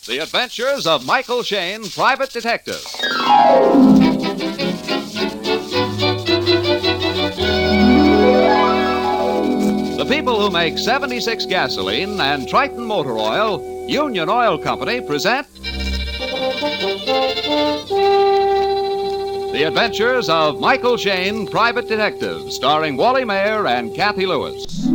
The Adventures of Michael Shayne, Private Detective. The people who make 76 gasoline and Triton Motor Oil, Union Oil Company, present The Adventures of Michael Shayne, Private Detective, starring Wally Mayer and Kathy Lewis.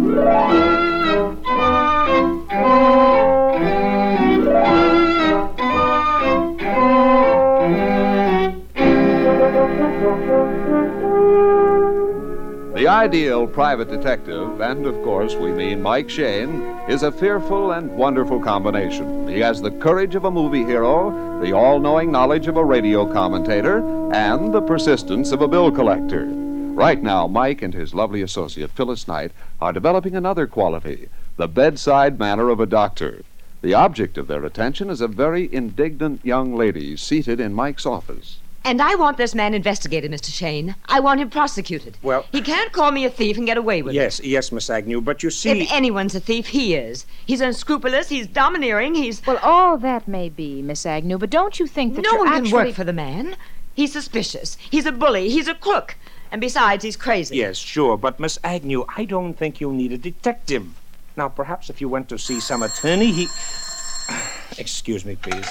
The ideal private detective, and of course we mean Mike Shayne, is a fearful and wonderful combination. He has the courage of a movie hero, the all-knowing knowledge of a radio commentator, and the persistence of a bill collector. Right now, Mike and his lovely associate, Phyllis Knight, are developing another quality, the bedside manner of a doctor. The object of their attention is a very indignant young lady seated in Mike's office. And I want this man investigated, Mr. Shayne. I want him prosecuted. Well... He can't call me a thief and get away with it. Yes, Miss Agnew, but you see... If anyone's a thief, he is. He's unscrupulous, he's domineering, he's... Well, all that may be, Miss Agnew, but don't you think that No one actually... can work for the man. He's suspicious. He's a bully. He's a crook. And besides, he's crazy. Yes, sure, but Miss Agnew, I don't think you need a detective. Now, perhaps if you went to see some attorney, he... Excuse me, please.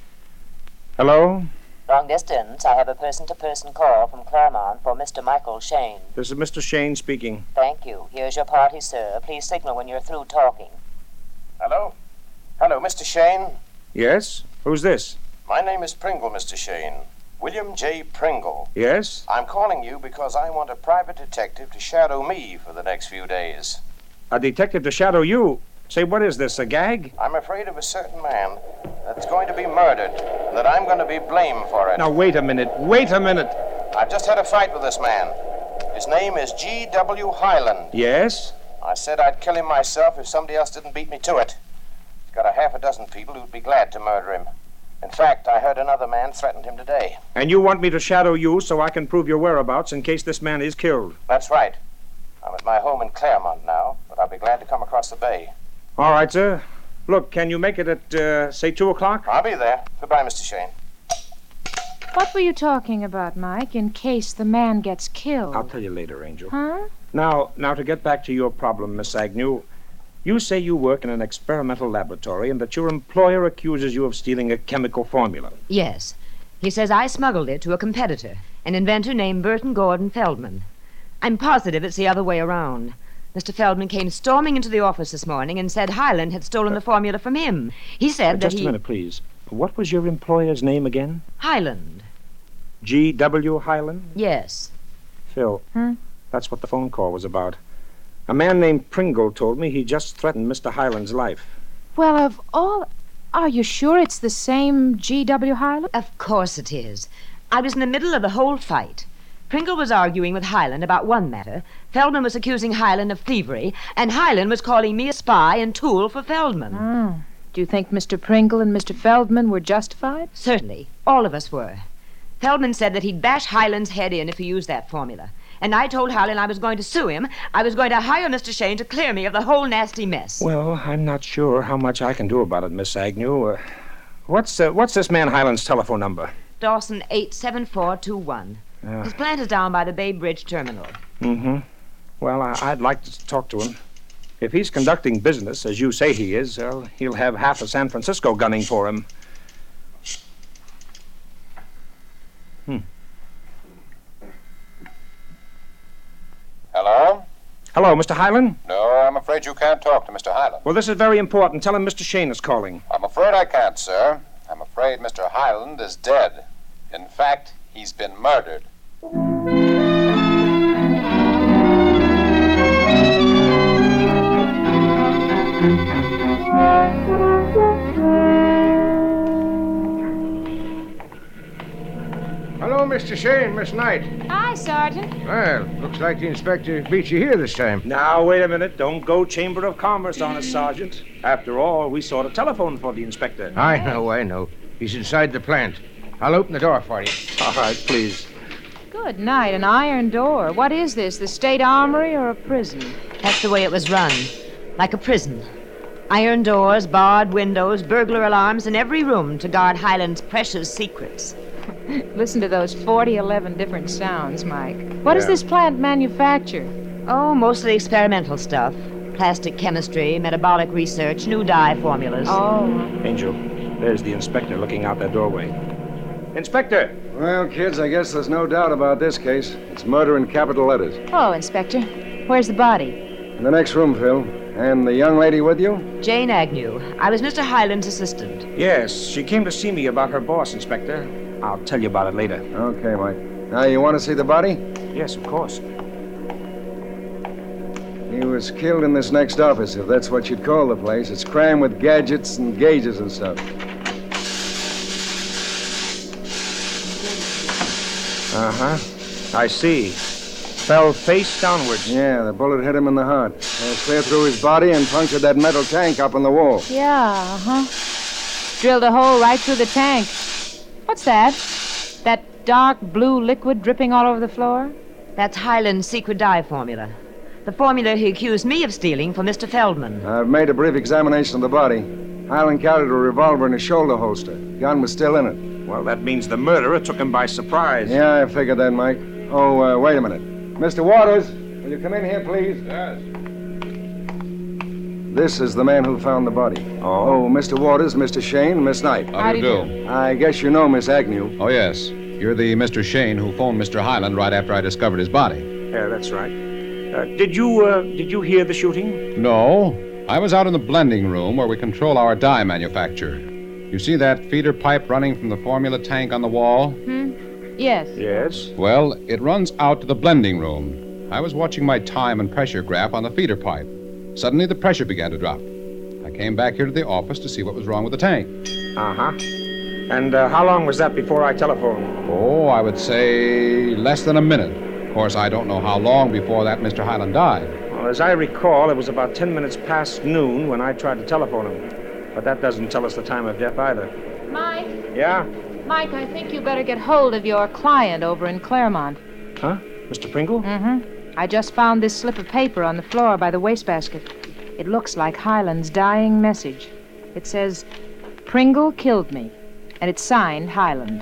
Hello? Long distance. I have a person-to-person call from Claremont for Mr. Michael Shayne. This is Mr. Shayne speaking. Thank you. Here's your party, sir. Please signal when you're through talking. Hello? Hello, Mr. Shayne? Yes? Who's this? My name is Pringle, Mr. Shayne. William J. Pringle. Yes? I'm calling you because I want a private detective to shadow me for the next few days. A detective to shadow you? Say, what is this, a gag? I'm afraid of a certain man that's going to be murdered, and that I'm going to be blamed for it. Now, wait a minute. I've just had a fight with this man. His name is G.W. Highland. Yes? I said I'd kill him myself if somebody else didn't beat me to it. He's got a half a dozen people who'd be glad to murder him. In fact, I heard another man threatened him today. And you want me to shadow you so I can prove your whereabouts in case this man is killed? That's right. I'm at my home in Claremont now, but I'll be glad to come across the bay. All right, sir. Look, can you make it at, say, 2 o'clock? I'll be there. Goodbye, Mr. Shayne. What were you talking about, Mike, in case the man gets killed? I'll tell you later, Angel. Huh? Now, to get back to your problem, Miss Agnew, you say you work in an experimental laboratory and that your employer accuses you of stealing a chemical formula. Yes. He says I smuggled it to a competitor, an inventor named Burton Gordon Feldman. I'm positive it's the other way around. Mr. Feldman came storming into the office this morning and said Highland had stolen the formula from him. He said that Just a minute, please. What was your employer's name again? Highland. G.W. Highland? Yes. Phil, that's what the phone call was about. A man named Pringle told me he just threatened Mr. Highland's life. Well, of all... Are you sure it's the same G.W. Highland? Of course it is. I was in the middle of the whole fight. Pringle was arguing with Highland about one matter. Feldman was accusing Highland of thievery, and Highland was calling me a spy and tool for Feldman. Oh. Do you think Mr. Pringle and Mr. Feldman were justified? Certainly. All of us were. Feldman said that he'd bash Highland's head in if he used that formula. And I told Highland I was going to sue him. I was going to hire Mr. Shayne to clear me of the whole nasty mess. Well, I'm not sure how much I can do about it, Miss Agnew. What's this man Highland's telephone number? Dawson 87421. His plant is down by the Bay Bridge terminal. Mm-hmm. Well, I'd like to talk to him. If he's conducting business, as you say he is, he'll have half of San Francisco gunning for him. Hello? Hello, Mr. Highland? No, I'm afraid you can't talk to Mr. Highland. Well, this is very important. Tell him Mr. Shayne is calling. I'm afraid I can't, sir. I'm afraid Mr. Highland is dead. In fact, he's been murdered. Hello, Mr. Shayne, Miss Knight. Hi, Sergeant. Well, looks like the inspector beat you here this time. Now, wait a minute. Don't go Chamber of Commerce on us, Sergeant. After all, we saw the telephone for the inspector. I know. He's inside the plant. I'll open the door for you. All right, please. Good night. An iron door. What is this, the state armory or a prison? That's the way it was run. Like a prison. Iron doors, barred windows, burglar alarms in every room to guard Highland's precious secrets. Listen to those 11 different sounds, Mike. What does this plant manufacture? Oh, mostly experimental stuff. Plastic chemistry, metabolic research, new dye formulas. Oh. Angel, there's the inspector looking out that doorway. Inspector! Well, kids, I guess there's no doubt about this case. It's murder in capital letters. Hello, Inspector. Where's the body? In the next room, Phil. And the young lady with you? Jane Agnew. I was Mr. Highland's assistant. Yes, she came to see me about her boss, Inspector. I'll tell you about it later. Okay, Mike. Now, you want to see the body? Yes, of course. He was killed in this next office, if that's what you'd call the place. It's crammed with gadgets and gauges and stuff. Uh-huh. I see. Fell face downwards. Yeah, the bullet hit him in the heart. Clear through his body and punctured that metal tank up on the wall. Yeah, uh-huh. Drilled a hole right through the tank. What's that? That dark blue liquid dripping all over the floor? That's Highland's secret dye formula. The formula he accused me of stealing for Mr. Feldman. I've made a brief examination of the body. Highland carried a revolver in his shoulder holster. Gun was still in it. Well, that means the murderer took him by surprise. Yeah, I figured that, Mike. Oh, wait a minute. Mr. Waters, will you come in here, please? Yes. This is the man who found the body. Oh, Mr. Waters, Mr. Shane, Miss Knight. How do you do? I guess you know Miss Agnew. Oh, yes. You're the Mr. Shane who phoned Mr. Highland right after I discovered his body. Yeah, that's right. Did you hear the shooting? No. I was out in the blending room where we control our dye manufacture. You see that feeder pipe running from the formula tank on the wall? Yes. Yes. Well, it runs out to the blending room. I was watching my time and pressure graph on the feeder pipe. Suddenly, the pressure began to drop. I came back here to the office to see what was wrong with the tank. Uh-huh. And how long was that before I telephoned? Oh, I would say less than a minute. Of course, I don't know how long before that Mr. Highland died. Well, as I recall, it was about 10 minutes past noon when I tried to telephone him. But that doesn't tell us the time of death either. Mike? Yeah? Mike, I think you better get hold of your client over in Claremont. Huh? Mr. Pringle? Mm-hmm. I just found this slip of paper on the floor by the wastebasket. It looks like Highland's dying message. It says, "Pringle killed me," and it's signed Highland.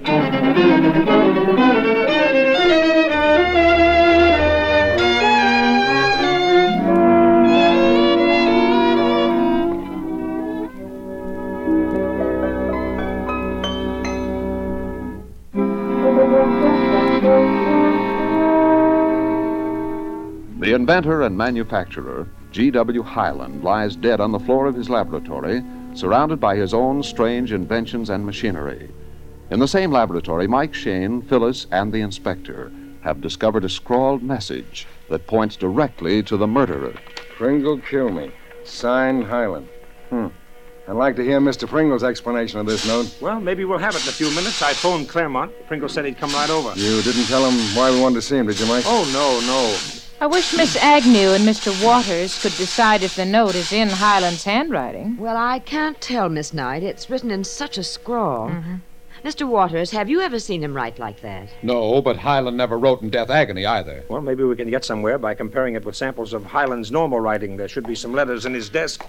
The inventor and manufacturer, G.W. Highland, lies dead on the floor of his laboratory, surrounded by his own strange inventions and machinery. In the same laboratory, Mike Shane, Phyllis, and the inspector have discovered a scrawled message that points directly to the murderer. Pringle killed me. Signed Highland. I'd like to hear Mr. Pringle's explanation of this note. Well, maybe we'll have it in a few minutes. I phoned Claremont. Pringle said he'd come right over. You didn't tell him why we wanted to see him, did you, Mike? Oh, no. I wish Miss Agnew and Mr. Waters could decide if the note is in Highland's handwriting. Well, I can't tell, Miss Knight. It's written in such a scrawl. Mr. Waters, have you ever seen him write like that? No, but Highland never wrote in death agony either. Well, maybe we can get somewhere by comparing it with samples of Highland's normal writing. There should be some letters in his desk.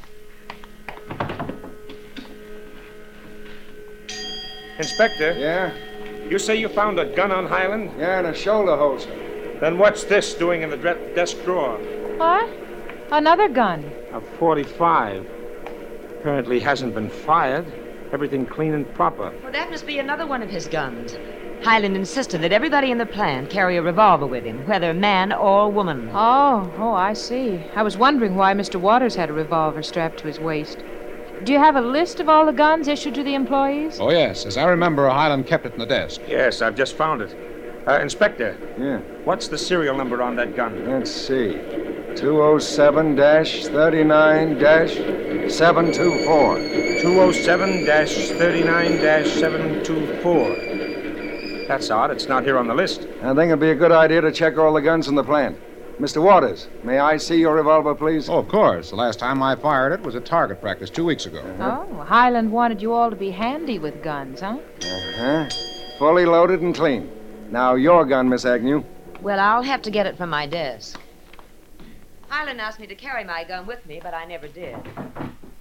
Inspector, Yeah? you say you found a gun on Highland? Yeah, and a shoulder holster. Then what's this doing in the desk drawer? What? Another gun. A .45. Apparently hasn't been fired. Everything clean and proper. Well, that must be another one of his guns. Highland insisted that everybody in the plant carry a revolver with him, whether man or woman. Oh, I see. I was wondering why Mr. Waters had a revolver strapped to his waist. Do you have a list of all the guns issued to the employees? Oh, yes. As I remember, Highland kept it in the desk. Yes, I've just found it. Inspector, Yeah. what's the serial number on that gun? Let's see. 207-39-724. 207-39-724. That's odd. It's not here on the list. I think it'd be a good idea to check all the guns in the plant. Mr. Waters, may I see your revolver, please? Oh, of course. The last time I fired it was at target practice 2 weeks ago. Oh, Highland wanted you all to be handy with guns, huh? Uh-huh. Fully loaded and clean. Now, your gun, Miss Agnew. Well, I'll have to get it from my desk. Highland asked me to carry my gun with me, but I never did.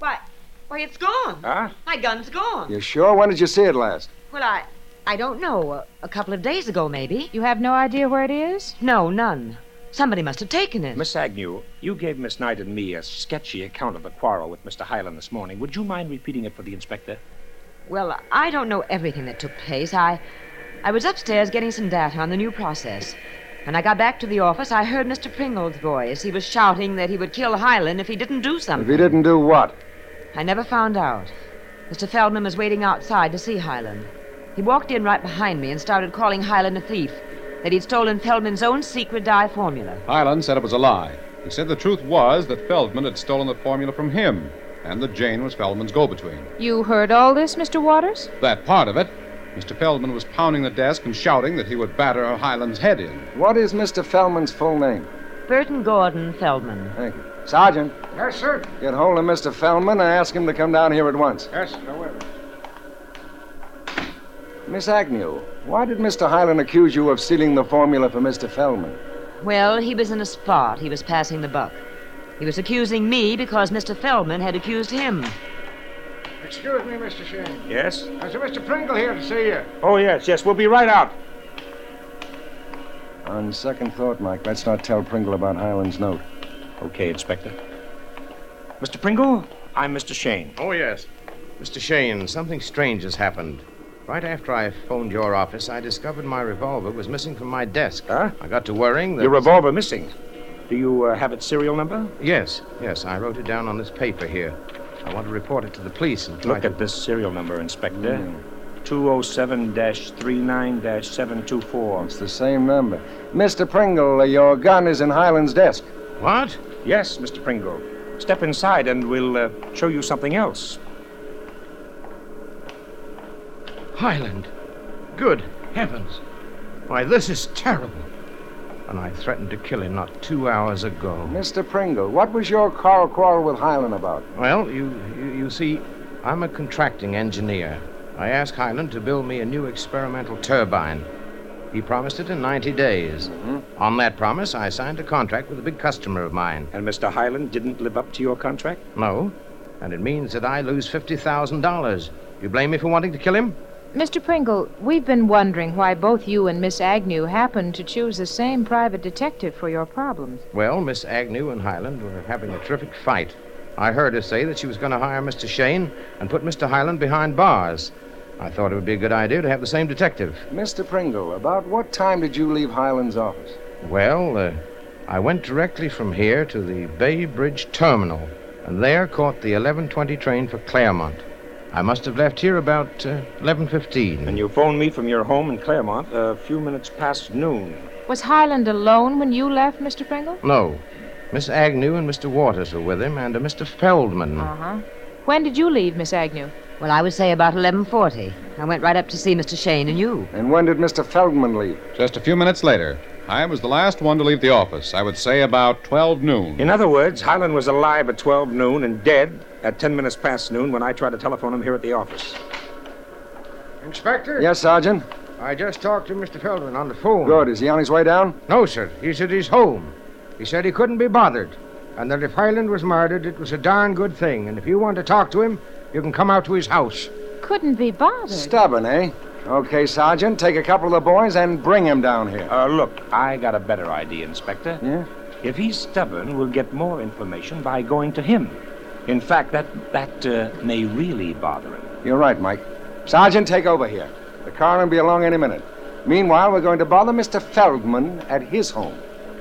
Why, it's gone. Huh? My gun's gone. You sure? When did you see it last? Well, I don't know. A couple of days ago, maybe. You have no idea where it is? No, none. Somebody must have taken it. Miss Agnew, you gave Miss Knight and me a sketchy account of the quarrel with Mr. Highland this morning. Would you mind repeating it for the inspector? Well, I don't know everything that took place. I was upstairs getting some data on the new process. When I got back to the office, I heard Mr. Pringle's voice. He was shouting that he would kill Highland if he didn't do something. If he didn't do what? I never found out. Mr. Feldman was waiting outside to see Highland. He walked in right behind me and started calling Highland a thief, that he'd stolen Feldman's own secret dye formula. Highland said it was a lie. He said the truth was that Feldman had stolen the formula from him, and that Jane was Feldman's go-between. You heard all this, Mr. Waters? That part of it. Mr. Feldman was pounding the desk and shouting that he would batter Highland's head in. What is Mr. Feldman's full name? Burton Gordon Feldman. Thank you. Sergeant, Yes, sir. get hold of Mr. Feldman and ask him to come down here at once. Yes, no worries. Miss Agnew, why did Mr. Highland accuse you of stealing the formula for Mr. Feldman? Well, he was in a spot. He was passing the buck. He was accusing me because Mr. Feldman had accused him. Excuse me, Mr. Shane. Yes? There's a Mr. Pringle here to see you. Oh, yes. We'll be right out. On second thought, Mike, let's not tell Pringle about Highland's note. Okay, Inspector. Mr. Pringle, I'm Mr. Shane. Oh, yes. Mr. Shane, something strange has happened. Right after I phoned your office, I discovered my revolver was missing from my desk. Huh? I got to worrying that... Your revolver missing. Do you have its serial number? Yes. I wrote it down on this paper here. I want to report it to the police and try Look at this serial number, Inspector. 207-39-724. It's the same number. Mr. Pringle, your gun is in Highland's desk. What? Yes, Mr. Pringle. Step inside and we'll show you something else. Highland. Good heavens. Why, this is terrible. And I threatened to kill him not 2 hours ago. Mr. Pringle, what was your quarrel with Highland about? Well, you see, I'm a contracting engineer. I asked Highland to build me a new experimental turbine. He promised it in 90 days. On that promise, I signed a contract with a big customer of mine. And Mr. Highland didn't live up to your contract? No, and it means that I lose $50,000. You blame me for wanting to kill him? Mr. Pringle, we've been wondering why both you and Miss Agnew happened to choose the same private detective for your problems. Well, Miss Agnew and Highland were having a terrific fight. I heard her say that she was going to hire Mr. Shane and put Mr. Highland behind bars. I thought it would be a good idea to have the same detective. Mr. Pringle, about what time did you leave Highland's office? Well, I went directly from here to the Bay Bridge Terminal, and there caught the 11:20 train for Claremont. I must have left here about 11:15. And you phoned me from your home in Claremont a few minutes past noon. Was Highland alone when you left, Mr. Pringle? No. Miss Agnew and Mr. Waters were with him, and a Mr. Feldman. Uh-huh. When did you leave, Miss Agnew? Well, I would say about 11:40. I went right up to see Mr. Shane and you. And when did Mr. Feldman leave? Just a few minutes later. I was the last one to leave the office. I would say about 12 noon. In other words, Highland was alive at 12 noon and dead at 10 minutes past noon when I tried to telephone him here at the office. Inspector? Yes, Sergeant? I just talked to Mr. Feldman on the phone. Good. Is he on his way down? No, sir. He said he's home. He said he couldn't be bothered, and that if Highland was murdered, it was a darn good thing. And if you want to talk to him, you can come out to his house. Couldn't be bothered. Stubborn, eh? Okay, Sergeant, take a couple of the boys and bring him down here. Look, I got a better idea, Inspector. Yeah? If he's stubborn, we'll get more information by going to him. In fact, that may really bother him. You're right, Mike. Sergeant, take over here. The coroner will be along any minute. Meanwhile, we're going to bother Mr. Feldman at his home.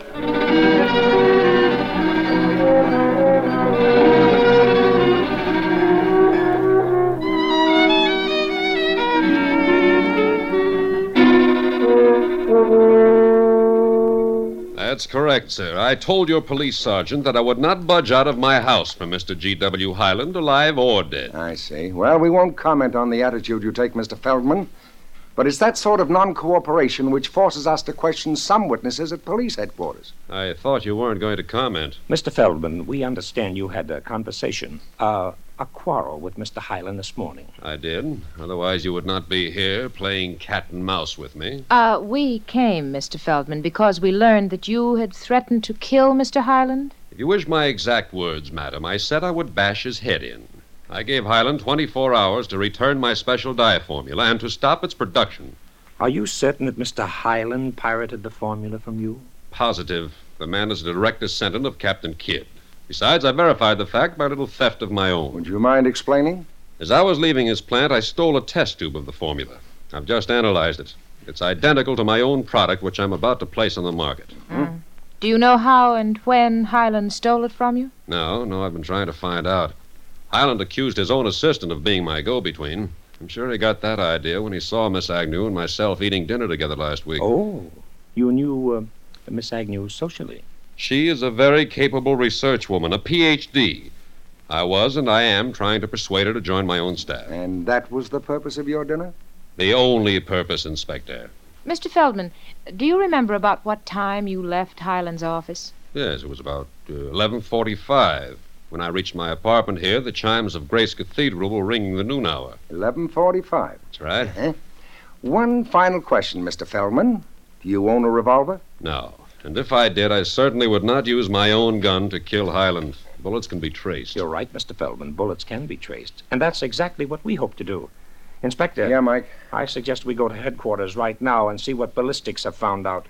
That's correct, sir. I told your police sergeant that I would not budge out of my house for Mr. G.W. Highland, alive or dead. I see. Well, we won't comment on the attitude you take, Mr. Feldman. But it's that sort of non-cooperation which forces us to question some witnesses at police headquarters. I thought you weren't going to comment. Mr. Feldman, we understand you had a conversation, a quarrel with Mr. Highland this morning. I did. Otherwise, you would not be here playing cat and mouse with me. We came, Mr. Feldman, because we learned that you had threatened to kill Mr. Highland. If you wish my exact words, madam, I said I would bash his head in. I gave Highland 24 hours to return my special dye formula and to stop its production. Are you certain that Mr. Highland pirated the formula from you? Positive. The man is a direct descendant of Captain Kidd. Besides, I verified the fact by a little theft of my own. Would you mind explaining? As I was leaving his plant, I stole a test tube of the formula. I've just analyzed it. It's identical to my own product, which I'm about to place on the market. Do you know how and when Highland stole it from you? No, I've been trying to find out. Highland accused his own assistant of being my go-between. I'm sure he got that idea when he saw Miss Agnew and myself eating dinner together last week. Oh, you knew Miss Agnew socially? She is a very capable research woman, a Ph.D. I was and I am trying to persuade her to join my own staff. And that was the purpose of your dinner? The only purpose, Inspector. Mr. Feldman, do you remember about what time you left Highland's office? Yes, it was about 11:45. When I reached my apartment here, the chimes of Grace Cathedral were ringing the noon hour. 11:45. That's right. Uh-huh. One final question, Mr. Feldman. Do you own a revolver? No. And if I did, I certainly would not use my own gun to kill Highland. Bullets can be traced. You're right, Mr. Feldman. Bullets can be traced. And that's exactly what we hope to do. Inspector. Yeah, Mike? I suggest we go to headquarters right now and see what ballistics have found out.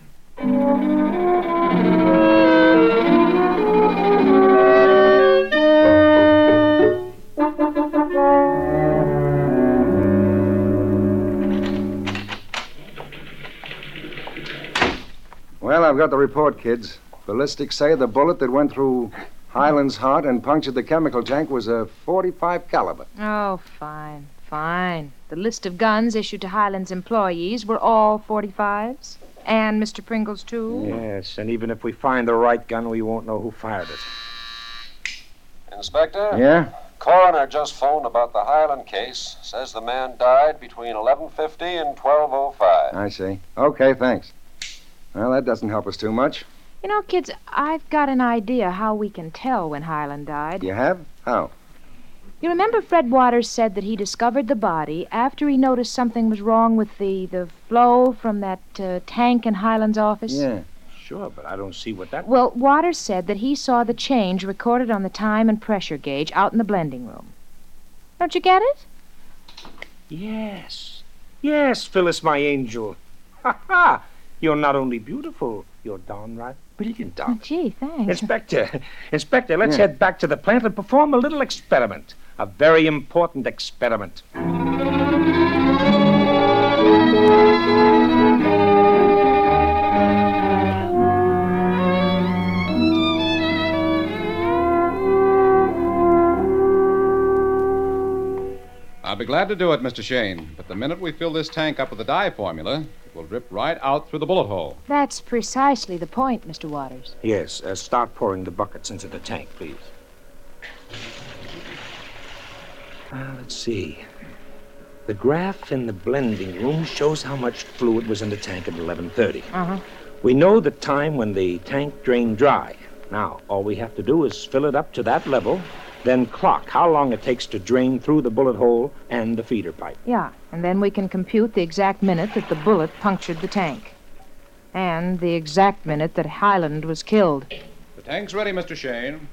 Well, I've got the report, kids. Ballistics say the bullet that went through Highland's heart and punctured the chemical tank was a .45 caliber. Oh, fine. The list of guns issued to Highland's employees were all .45s? And Mr. Pringle's, too? Yes, and even if we find the right gun, we won't know who fired it. Inspector? Yeah? Coroner just phoned about the Highland case. Says the man died between 11:50 and 12:05. I see. Okay, thanks. Well, that doesn't help us too much. You know, kids, I've got an idea how we can tell when Highland died. You have? How? You remember Fred Waters said that he discovered the body after he noticed something was wrong with the flow from that tank in Highland's office? Yeah. Sure, but I don't see what that... Well, Waters said that he saw the change recorded on the time and pressure gauge out in the blending room. Don't you get it? Yes, Phyllis, my angel. Ha! You're not only beautiful, you're downright brilliant, darling. Gee, thanks. Inspector, let's head back to the plant and perform a little experiment. A very important experiment. I'll be glad to do it, Mr. Shane. But the minute we fill this tank up with the dye formula, it will drip right out through the bullet hole. That's precisely the point, Mr. Waters. Yes, start pouring the buckets into the tank, please. Let's see. The graph in the blending room shows how much fluid was in the tank at 11:30. Uh-huh. We know the time when the tank drained dry. Now, all we have to do is fill it up to that level, then clock how long it takes to drain through the bullet hole and the feeder pipe. Yeah, and then we can compute the exact minute that the bullet punctured the tank. And the exact minute that Highland was killed. The tank's ready, Mr. Shane.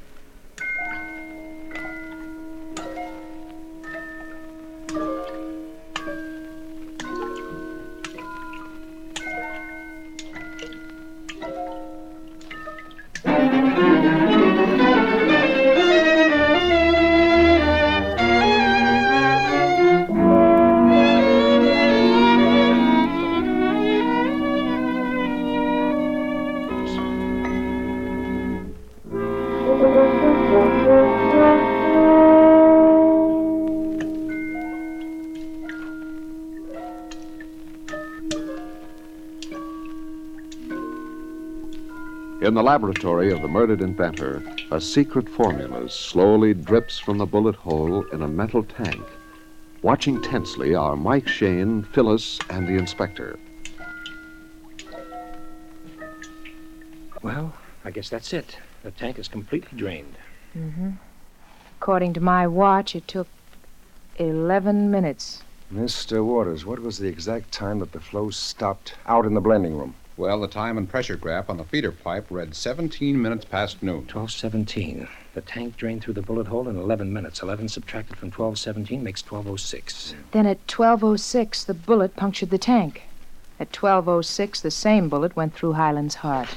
In the laboratory of the murdered inventor, a secret formula slowly drips from the bullet hole in a metal tank. Watching tensely are Mike Shane, Phyllis, and the inspector. Well, I guess that's it. The tank is completely drained. Mm-hmm. According to my watch, it took 11 minutes. Mr. Waters, what was the exact time that the flow stopped out in the blending room? Well, the time and pressure graph on the feeder pipe read 17 minutes past noon. 12:17. The tank drained through the bullet hole in 11 minutes. 11 subtracted from 12:17 makes 12:06. Then at 12:06, the bullet punctured the tank. At 12:06, the same bullet went through Highland's heart.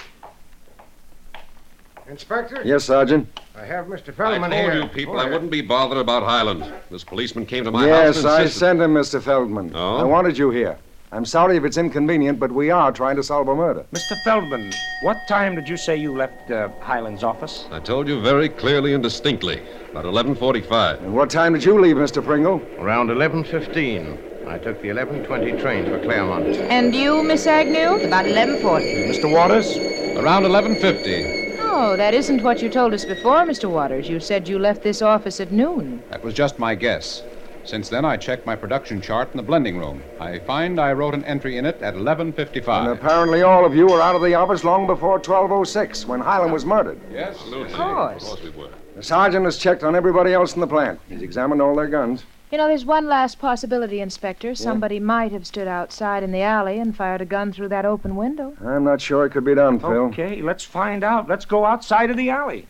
Inspector? Yes, Sergeant. I have Mr. I Feldman told here. you people I wouldn't be bothered about Highland. This policeman came to my house Yes, and I insisted... sent him, Mr. Feldman. Oh? I wanted you here. I'm sorry if it's inconvenient, but we are trying to solve a murder. Mr. Feldman, what time did you say you left Highland's office? I told you very clearly and distinctly. About 11:45. And what time did you leave, Mr. Pringle? Around 11:15. I took the 11:20 train for Claremont. And you, Miss Agnew? About 11:40. Mr. Waters? Around 11:50. Oh, that isn't what you told us before, Mr. Waters. You said you left this office at noon. That was just my guess. Since then, I checked my production chart in the blending room. I find I wrote an entry in it at 11:55. And apparently all of you were out of the office long before 12:06, when Highland was murdered. Yes? Absolutely. Of course. Of course we were. The sergeant has checked on everybody else in the plant. He's examined all their guns. You know, there's one last possibility, Inspector. Somebody might have stood outside in the alley and fired a gun through that open window. I'm not sure it could be done, Phil. Okay, let's find out. Let's go outside of the alley.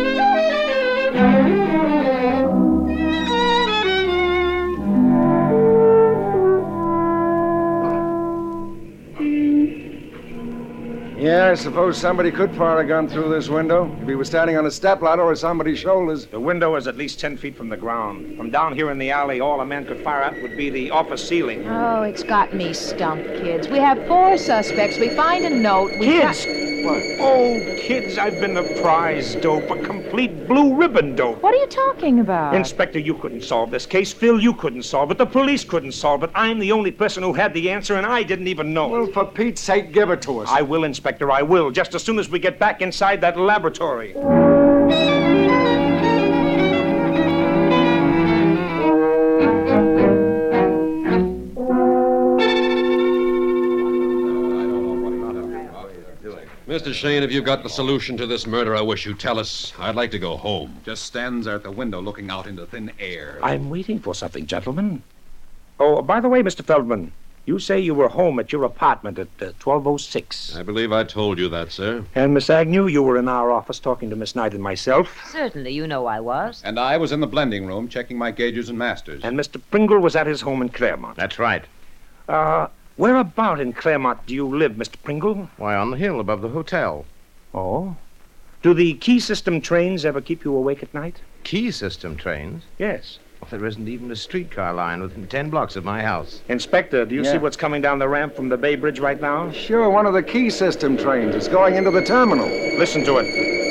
Yeah, I suppose somebody could fire a gun through this window. If he was standing on a stepladder or somebody's shoulders. The window is at least 10 feet from the ground. From down here in the alley, all a man could fire at would be the office ceiling. Oh, it's got me stumped, kids. We have 4 suspects. We find a note. Kids! What? Oh, kids, I've been the prize dope, a complete blue ribbon dope. What are you talking about? Inspector, you couldn't solve this case. Phil, you couldn't solve it. The police couldn't solve it. I'm the only person who had the answer, and I didn't even know. Well, for Pete's sake, give it to us. I will, Inspector, I will, just as soon as we get back inside that laboratory. Mr. Shane, if you've got the solution to this murder, I wish you'd tell us. I'd like to go home. Just stands there at the window looking out into thin air. I'm waiting for something, gentlemen. Oh, by the way, Mr. Feldman, you say you were home at your apartment at 12:06. I believe I told you that, sir. And Miss Agnew, you were in our office talking to Miss Knight and myself. Certainly, you know I was. And I was in the blending room checking my gauges and masters. And Mr. Pringle was at his home in Claremont. That's right. Where about in Claremont do you live, Mr. Pringle? Why, on the hill above the hotel. Oh? Do the key system trains ever keep you awake at night? Key system trains? Yes. Well, there isn't even a streetcar line within 10 blocks of my house. Inspector, do you Yeah. see what's coming down the ramp from the Bay Bridge right now? Sure, one of the key system trains is going into the terminal. Listen to it.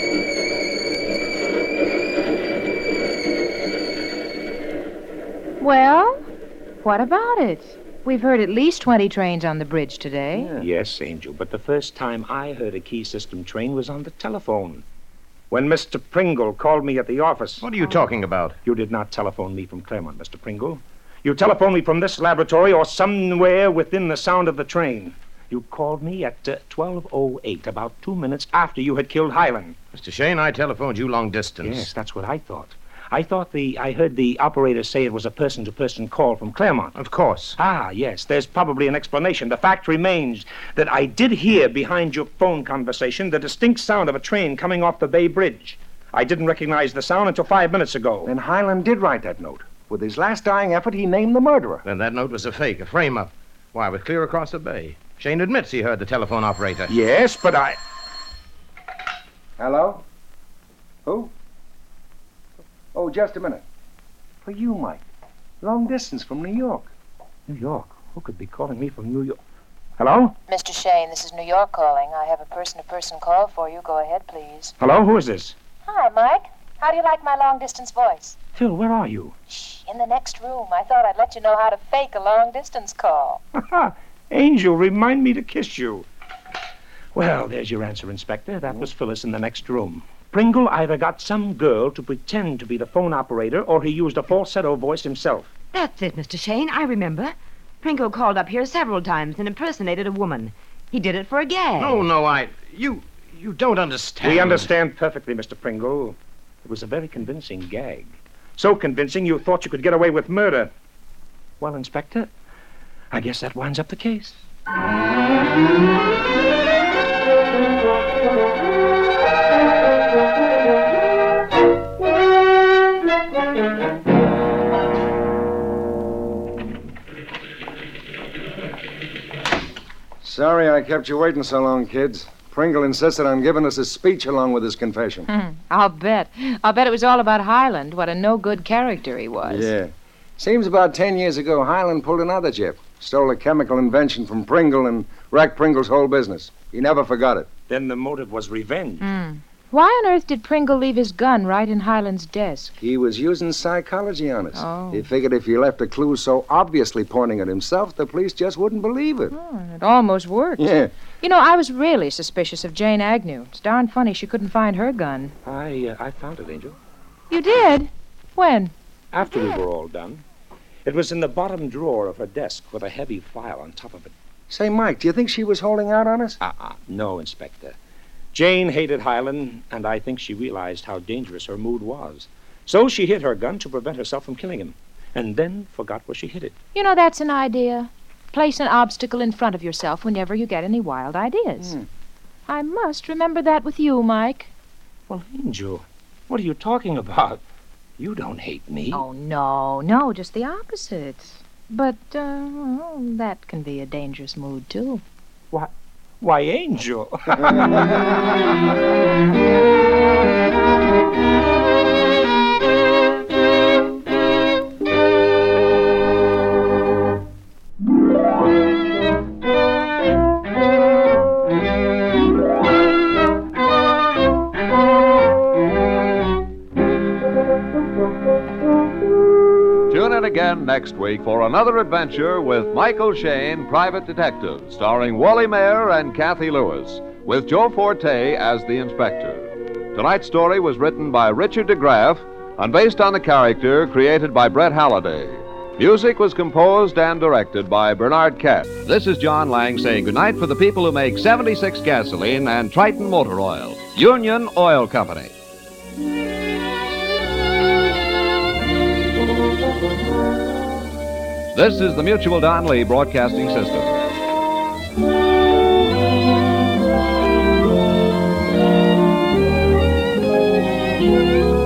Well, what about it? We've heard at least 20 trains on the bridge today. Yes, Angel, but the first time I heard a key system train was on the telephone. When Mr. Pringle called me at the office. What are you talking about? You did not telephone me from Claremont, Mr. Pringle. You telephoned me from this laboratory or somewhere within the sound of the train. You called me at 12:08, about 2 minutes after you had killed Highland. Mr. Shane, I telephoned you long distance. Yes, that's what I thought. I heard the operator say it was a person-to-person call from Claremont. Of course. Ah, yes, there's probably an explanation. The fact remains that I did hear behind your phone conversation the distinct sound of a train coming off the Bay Bridge. I didn't recognize the sound until 5 minutes ago. Then Highland did write that note. With his last dying effort, he named the murderer. Then that note was a fake, a frame-up. Why, it was clear across the bay. Shane admits he heard the telephone operator. Yes, but I... Hello? Who? Oh, just a minute. For you, Mike. Long distance from New York. New York? Who could be calling me from New York? Hello? Mr. Shane, this is New York calling. I have a person-to-person call for you. Go ahead, please. Hello? Who is this? Hi, Mike. How do you like my long-distance voice? Phil, where are you? Shh, in the next room. I thought I'd let you know how to fake a long-distance call. Angel, remind me to kiss you. Well, there's your answer, Inspector. That was Phyllis in the next room. Pringle either got some girl to pretend to be the phone operator, or he used a falsetto voice himself. That's it, Mr. Shane. I remember. Pringle called up here several times and impersonated a woman. He did it for a gag. No, You don't understand. We understand perfectly, Mr. Pringle. It was a very convincing gag. So convincing you thought you could get away with murder. Well, Inspector, I guess that winds up the case. Sorry I kept you waiting so long, kids. Pringle insisted on giving us a speech along with his confession. I'll bet. I'll bet it was all about Highland, what a no-good character he was. Yeah. Seems about 10 years ago, Highland pulled another jip. Stole a chemical invention from Pringle and wrecked Pringle's whole business. He never forgot it. Then the motive was revenge. Why on earth did Pringle leave his gun right in Highland's desk? He was using psychology on us. Oh. He figured if he left a clue so obviously pointing at himself, the police just wouldn't believe it. It almost worked. Yeah. You know, I was really suspicious of Jane Agnew. It's darn funny she couldn't find her gun. I found it, Angel. You did? When? After we were all done. It was in the bottom drawer of her desk with a heavy file on top of it. Say, Mike, do you think she was holding out on us? No, Inspector. Jane hated Highland, and I think she realized how dangerous her mood was. So she hid her gun to prevent herself from killing him, and then forgot where she hid it. You know, that's an idea. Place an obstacle in front of yourself whenever you get any wild ideas. I must remember that with you, Mike. Well, Angel, what are you talking about? You don't hate me. Oh, no, just the opposite. But, that can be a dangerous mood, too. Why, Angel. Tune in again next week for another adventure with Michael Shayne, Private Detective, starring Wally Mayer and Kathy Lewis, with Joe Forte as the inspector. Tonight's story was written by Richard DeGraff and based on the character created by Brett Halliday. Music was composed and directed by Bernard Katz. This is John Lang saying goodnight for the people who make 76 gasoline and Triton Motor Oil, Union Oil Company. This is the Mutual Don Lee Broadcasting System.